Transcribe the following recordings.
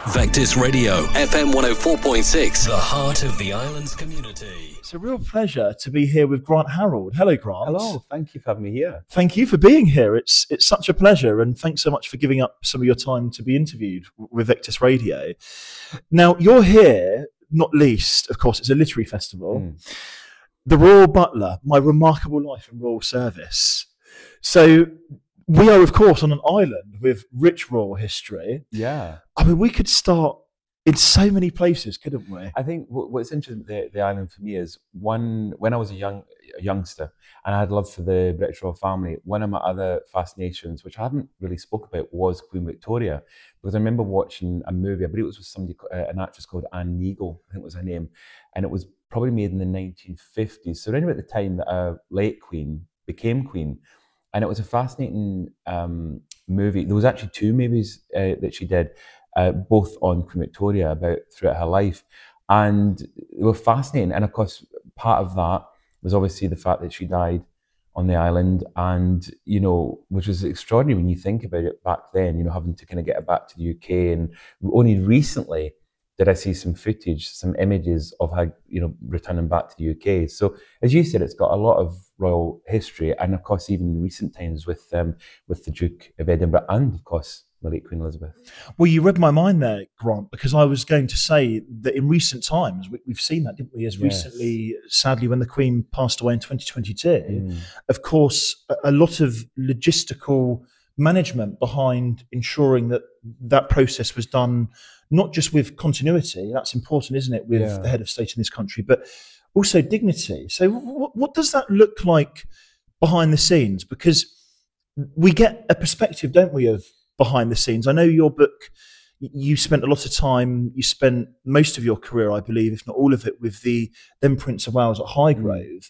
Vectis Radio, FM 104.6, the heart of the islands community. It's a real pleasure to be here with Grant Harold. Hello, Grant. Hello, thank you for having me here. Thank you for being here. It's such a pleasure, and thanks so much for giving up some of your time to be interviewed with Vectis Radio. Now, you're here, not least, of course, it's a literary festival. The Royal Butler, My Remarkable Life in Royal Service. So we are, of course, on an island with rich royal history. Yeah. I mean, we could start in so many places, couldn't we? I think what's interesting with the island for me is, when I was a youngster and I had love for the British royal family, one of my other fascinations, which I haven't really spoke about, was Queen Victoria. Because I remember watching a movie, I believe it was with somebody, an actress called Anne Neagle, I think was her name, and it was probably made in the 1950s. So around about the time that a late queen became queen. And it was a fascinating movie. There was actually two movies that she did, both on Queen Victoria throughout her life. And they were fascinating. And of course, part of that was obviously the fact that she died on the island, and, you know, which was extraordinary when you think about it back then, you know, having to kind of get her back to the UK. And only recently did I see some footage, some images of her, you know, returning back to the UK. So, as you said, it's got a lot of royal history, and of course, even in recent times with the Duke of Edinburgh, and of course, the late Queen Elizabeth. Well, you read my mind there, Grant, because I was going to say that in recent times, we've seen that, didn't we? As recently, sadly, when the Queen passed away in 2022, of course, a lot of logistical management behind ensuring that process was done, not just with continuity, that's important, isn't it, with the head of state in this country, but also dignity. So what does that look like behind the scenes? Because we get a perspective, don't we, of behind the scenes. I know your book, you spent a lot of time, you spent most of your career, I believe, if not all of it, with the then Prince of Wales at Highgrove.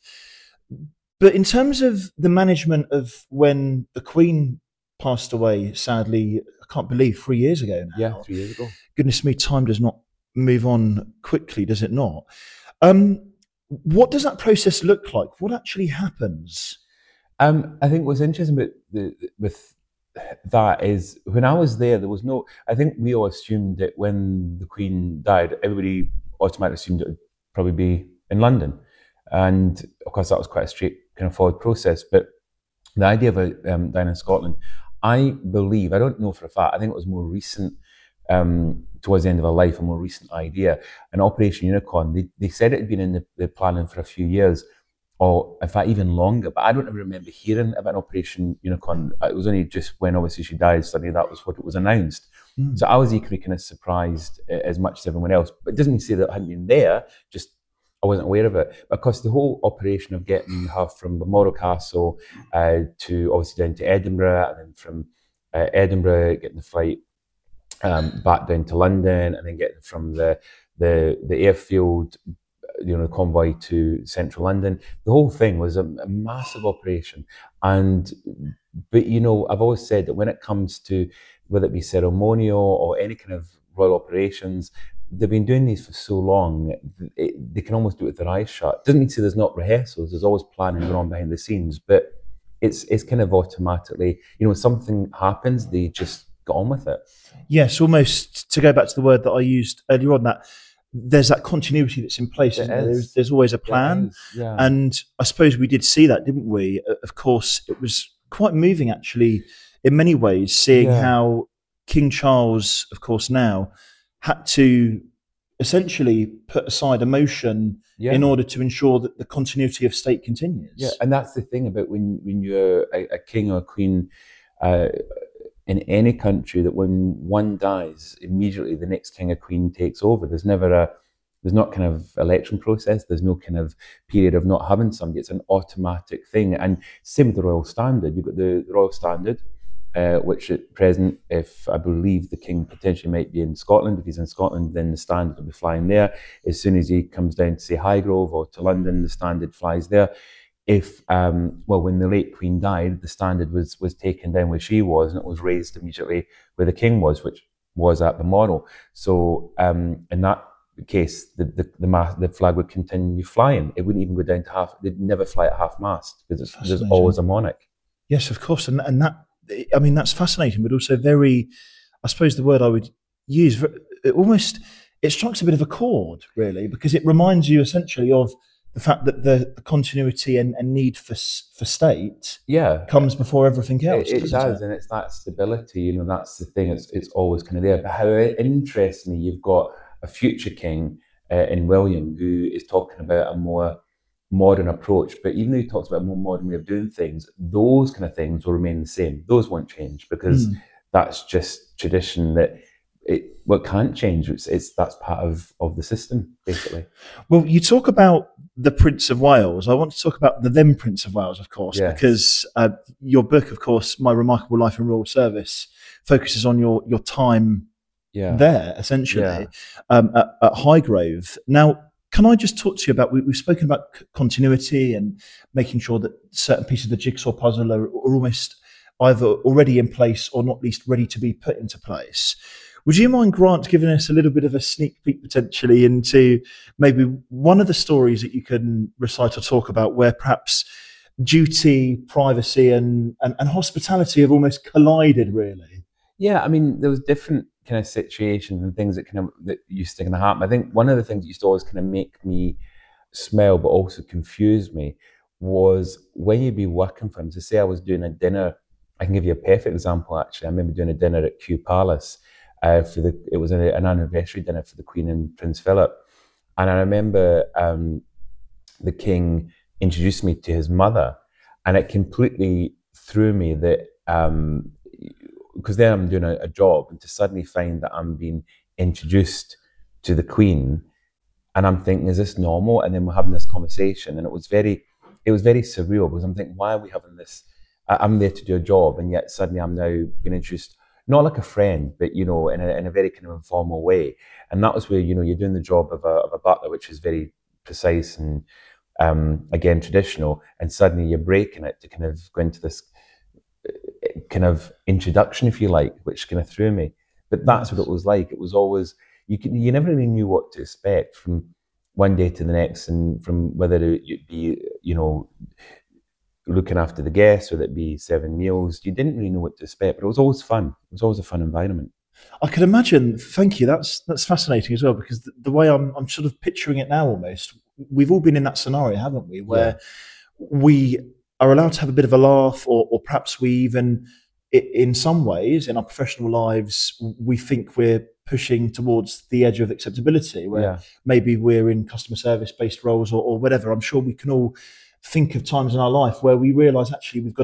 But in terms of the management of when the Queen passed away, sadly, I can't believe 3 years ago now. Yeah, 3 years ago. Goodness me, time does not move on quickly, does it not? What does that process look like? What actually happens? I think what's interesting about with that is, when I was there was no, I think we all assumed that when the Queen died, everybody automatically assumed it would probably be in London. And of course, that was quite a straight kind of forward process. But the idea of dying in Scotland, I believe, I don't know for a fact, I think it was more recent, towards the end of her life, a more recent idea. And Operation Unicorn, they said it had been in the planning for a few years, or in fact even longer, but I don't ever remember hearing about an Operation Unicorn. It was only just when obviously she died, suddenly that was what it was announced. So I was equally kind of surprised as much as everyone else. But it doesn't mean to say that it hadn't been there, just I wasn't aware of it. Because the whole operation of getting her from Balmoral Castle to obviously down to Edinburgh, and then from Edinburgh getting the flight back down to London, and then getting from the airfield, you know, the convoy to central London. The whole thing was a massive operation. But you know, I've always said that when it comes to whether it be ceremonial or any kind of royal operations, they've been doing these for so long, they can almost do it with their eyes shut. Doesn't mean to say there's not rehearsals, there's always planning going on behind the scenes, but it's kind of automatically, you know, when something happens, they just get on with it. Yes, almost to go back to the word that I used earlier on, that there's that continuity that's in place. There's always a plan. And I suppose we did see that, didn't we? Of course, it was quite moving, actually, in many ways, seeing how King Charles, of course, now had to essentially put aside emotion in order to ensure that the continuity of state continues. Yeah, and that's the thing about when you're a king or a queen in any country, that when one dies, immediately the next king or queen takes over. There's not kind of election process. There's no kind of period of not having somebody. It's an automatic thing. And same with the Royal Standard. You've got the Royal Standard, which at present, if I believe the king potentially might be in Scotland, if he's in Scotland, then the Standard will be flying there. As soon as he comes down to, say, Highgrove or to London, the Standard flies there. When the late Queen died, the Standard was taken down where she was, and it was raised immediately where the king was, which was at Balmoral. So in that case, the flag would continue flying. It wouldn't even go down to half. They'd never fly at half mast, because there's always a monarch. Yes, of course, and that, I mean, that's fascinating, but also very, I suppose the word I would use, it strikes a bit of a chord, really, because it reminds you essentially of the fact that the continuity and need for state comes before everything else. It does, and it's that stability. That's the thing. It's always kind of there. But how interestingly, you've got a future king in William who is talking about a more modern approach. But even though he talks about a more modern way of doing things, those kind of things will remain the same. Those won't change because that's just tradition that what can't change. That's part of the system, basically. Well, you talk about the Prince of Wales. I want to talk about the then Prince of Wales, of course, because your book, of course, My Remarkable Life in Royal Service, focuses on your time there, essentially, at Highgrove. Now, can I just talk to you about, we've spoken about continuity and making sure that certain pieces of the jigsaw puzzle are almost either already in place or not least ready to be put into place. Would you mind, Grant, giving us a little bit of a sneak peek potentially into maybe one of the stories that you can recite or talk about where perhaps duty, privacy and hospitality have almost collided, really? Yeah, I mean, there was different kind of situations and things that used to kind of happen. I think one of the things that used to always kind of make me smile but also confuse me was when you'd be working for them. To say I was doing a dinner, I can give you a perfect example actually. I remember doing a dinner at Kew Palace. It was an anniversary dinner for the Queen and Prince Philip, and I remember the King introduced me to his mother, and it completely threw me that because then I'm doing a job, and to suddenly find that I'm being introduced to the Queen, and I'm thinking, is this normal? And then we're having this conversation, and it was very surreal because I'm thinking, why are we having this? I'm there to do a job, and yet suddenly I'm now being introduced. Not like a friend, but in a very kind of informal way, and that was where you're doing the job of a butler, which is very precise and again traditional, and suddenly you're breaking it to kind of go into this kind of introduction, if you like, which kind of threw me. But that's what it was like. It was always you never really knew what to expect from one day to the next, and from whether you'd be looking after the guests, or that be serving meals. You didn't really know what to expect, but it was always fun. It was always a fun environment. I can imagine. Thank you. That's fascinating as well, because the way I'm sort of picturing it now, almost, we've all been in that scenario, haven't we? Where we are allowed to have a bit of a laugh, or perhaps we even, in some ways, in our professional lives, we think we're pushing towards the edge of acceptability, where maybe we're in customer service based roles or whatever. I'm sure we can all think of times in our life where we realise actually we've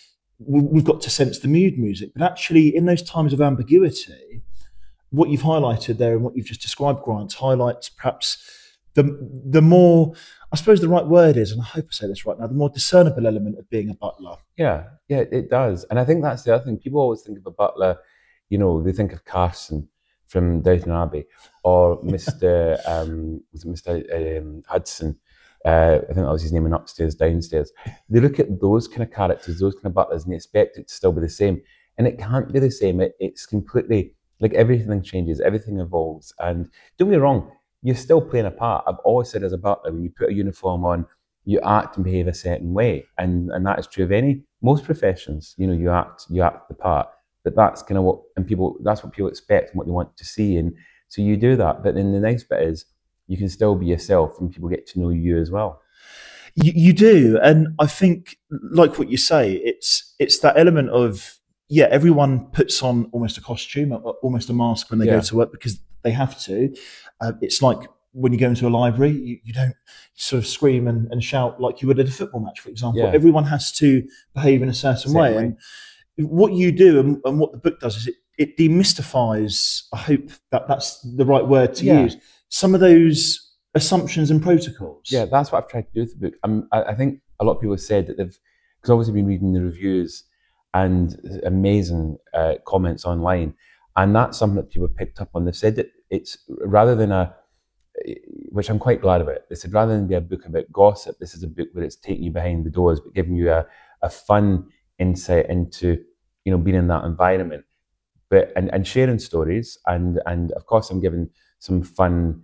got to sense the mood music, but actually in those times of ambiguity, what you've highlighted there and what you've just described, Grant, highlights perhaps the more, I suppose the right word is, and I hope I say this right now, the more discernible element of being a butler. Yeah, it does. And I think that's the other thing. People always think of a butler, they think of Carson from Downton Abbey, or Mr. Was it Mr. Hudson? I think that was his name in Upstairs, Downstairs. They look at those kind of characters, those kind of butlers, and they expect it to still be the same. And it can't be the same. It's completely, like, everything changes, everything evolves. And don't get me wrong, you're still playing a part. I've always said as a butler, when you put a uniform on, you act and behave a certain way. And that is true of most professions. You act the part. But that's kind of that's what people expect and what they want to see. And so you do that. But then the nice bit is, you can still be yourself and people get to know you as well. You do. And I think, like what you say, it's that element of, everyone puts on almost a costume, almost a mask when they go to work, because they have to. It's like when you go into a library, you don't sort of scream and shout like you would at a football match, for example. Yeah. Everyone has to behave in a certain way. And what you do and what the book does is it demystifies, I hope that's the right word to use, some of those assumptions and protocols. Yeah, that's what I've tried to do with the book. I think a lot of people have said that because obviously been reading the reviews and amazing comments online, and that's something that people picked up on. They've said that it's rather than which I'm quite glad about, they said rather than be a book about gossip, this is a book where it's taking you behind the doors, but giving you a fun insight into, being in that environment, but and sharing stories, and of course I'm giving some fun,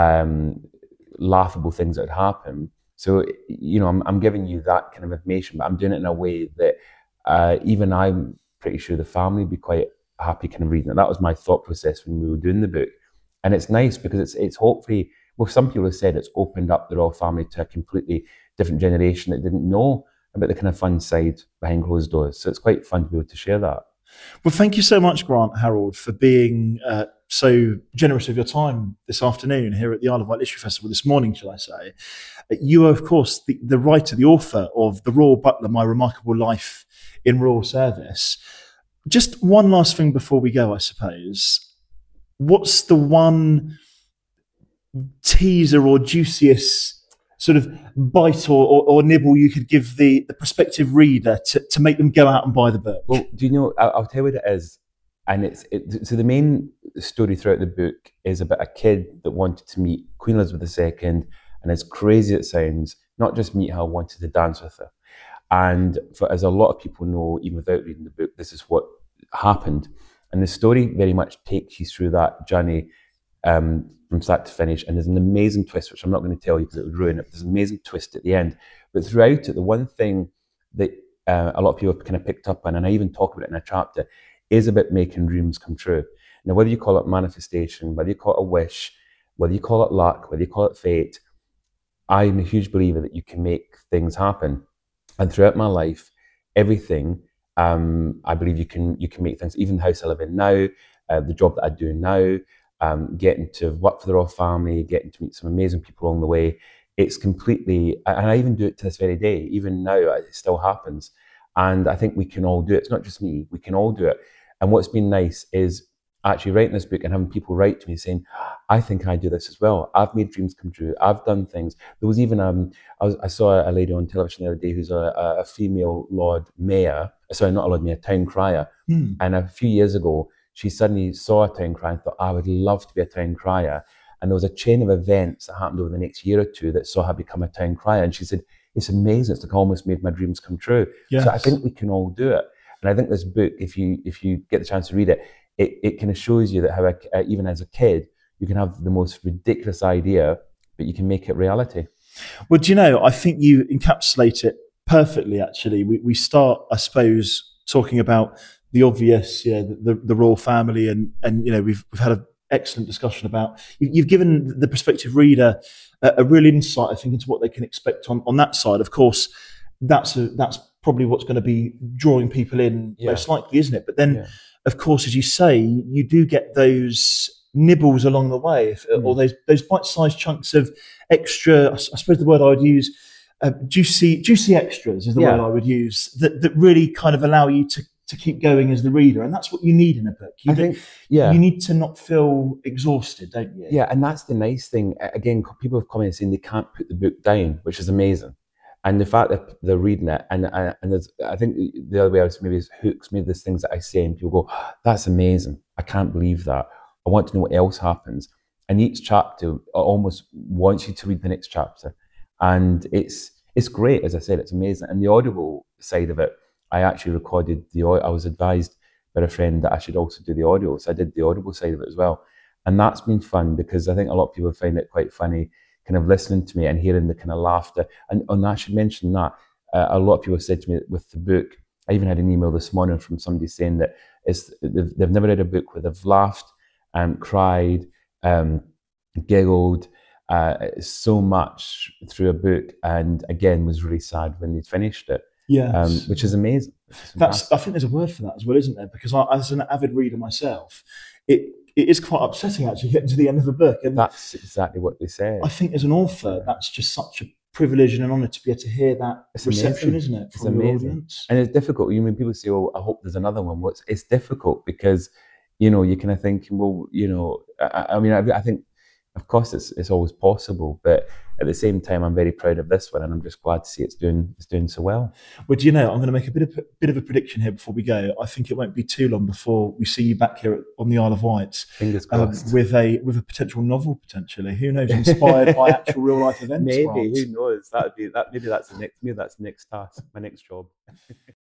laughable things that happen. So, I'm giving you that kind of information, but I'm doing it in a way that even I'm pretty sure the family would be quite happy kind of reading it. That was my thought process when we were doing the book. And it's nice because it's hopefully, well, some people have said it's opened up the royal family to a completely different generation that didn't know about the kind of fun side behind closed doors. So it's quite fun to be able to share that. Well, thank you so much, Grant Harold, for being so generous of your time this afternoon here at the Isle of Wight Literary Festival this morning, shall I say. You are, of course, the writer, the author of The Royal Butler, My Remarkable Life in Royal Service. Just one last thing before we go, I suppose. What's the one teaser or juiciest sort of bite or nibble you could give the prospective reader to make them go out and buy the book? Well, do you know, I'll tell you what it is. And so the main story throughout the book is about a kid that wanted to meet Queen Elizabeth II, and as crazy as it sounds, not just meet her, wanted to dance with her. And as a lot of people know, even without reading the book, this is what happened. And the story very much takes you through that journey from start to finish. And there's an amazing twist, which I'm not going to tell you because it would ruin it. There's an amazing twist at the end. But throughout it, the one thing that a lot of people have kind of picked up on, and I even talk about it in a chapter, is about making dreams come true. Now, whether you call it manifestation, whether you call it a wish, whether you call it luck, whether you call it fate, I'm a huge believer that you can make things happen. And throughout my life, everything, I believe you can make things, even the house I live in now, the job that I do now, getting to work for the royal family, getting to meet some amazing people along the way. It's completely, and I even do it to this very day. Even now, it still happens. And I think we can all do it. It's not just me, we can all do it. And what's been nice is actually writing this book and having people write to me saying, I think I do this as well. I've made dreams come true. I've done things. There was even, I saw a lady on television the other day who's a female Lord Mayor, sorry, not a Lord Mayor, town crier. And a few years ago, she suddenly saw a town crier and thought, I would love to be a town crier. And there was a chain of events that happened over the next year or two that saw her become a town crier. And she said, it's amazing. It's like almost made my dreams come true. Yes. So I think we can all do it. And I think this book, if you get the chance to read it, it kind of shows you that how, even as a kid, you can have the most ridiculous idea, but you can make it reality. Well, do you know, I think you encapsulate it perfectly, actually. We start, I suppose, talking about the obvious, the royal family, and we've had an excellent discussion about, you've given the prospective reader a real insight, I think, into what they can expect on that side. Of course, that's probably what's going to be drawing people in most likely, isn't it? But then, of course, as you say, you do get those nibbles along the way, or those bite-sized chunks of extra, I suppose the word I would use, juicy extras is the word I would use, that really kind of allow you to keep going as the reader. And that's what you need in a book. You need to not feel exhausted, don't you? Yeah, and that's the nice thing. Again, people have commented saying they can't put the book down, which is amazing. And the fact that they're reading it, and there's, I think the other way out maybe is hooks, maybe there's things that I say and people go, oh, that's amazing. I can't believe that. I want to know what else happens. And each chapter almost wants you to read the next chapter. And it's great, as I said, it's amazing. And the audible side of it, I actually recorded I was advised by a friend that I should also do the audio. So I did the audible side of it as well. And that's been fun because I think a lot of people find it quite funny, kind of listening to me and hearing the kind of laughter. And I should mention that a lot of people said to me with the book, I even had an email this morning from somebody saying that they've never read a book where they've laughed, cried, giggled so much through a book, and again was really sad when they'd finished it. Yes. Which is amazing. I think there's a word for that as well, isn't there? Because as an avid reader myself, it is quite upsetting actually getting to the end of a book. And that's exactly what they say. I think as an author, that's just such a privilege and an honour to be able to hear that reception, isn't it? It's amazing. Your audience. And it's difficult. You mean people say, oh, I hope there's another one. Well, it's difficult because, you kind of think, well, I think, of course, it's always possible, but at the same time, I'm very proud of this one, and I'm just glad to see it's doing so well. Well, do you know, I'm going to make a bit of a prediction here before we go. I think it won't be too long before we see you back here on the Isle of Wight, fingers crossed, with a potential novel potentially. Who knows? Inspired by actual real life events. Maybe. Who knows? Maybe that's the next task, my next job.